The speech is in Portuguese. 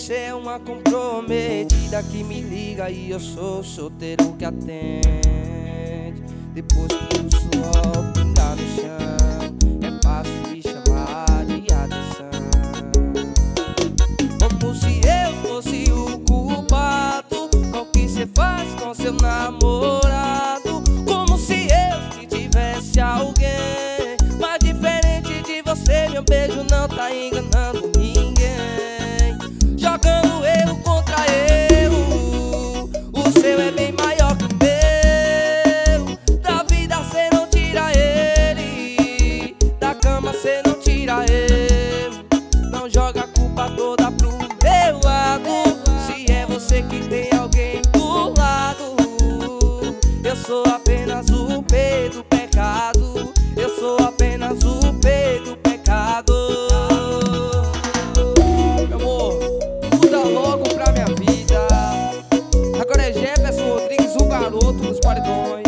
Você é uma comprometida que me liga e eu sou o solteiro que atende. Depois que o suor pingar no chão, é fácil de chamar de atenção. Como se eu fosse o culpado. Qual que cê faz com seu namorado? Como se eu que tivesse alguém. Mas diferente de você, meu beijo não tá enganando ninguém. Jogando eu contra eu. O seu é bem maior que o meu. Da vida cê não tira ele. Da cama cê não tira ele. Não joga a culpa toda pro meu lado. Se é você que tem alguém do lado, eu sou apenas o P do pecado. Eu sou apenas o P do pecado. Meu amor, muda logo pra minha vida. Agora é Jefferson Rodrigues, o garoto dos paredões.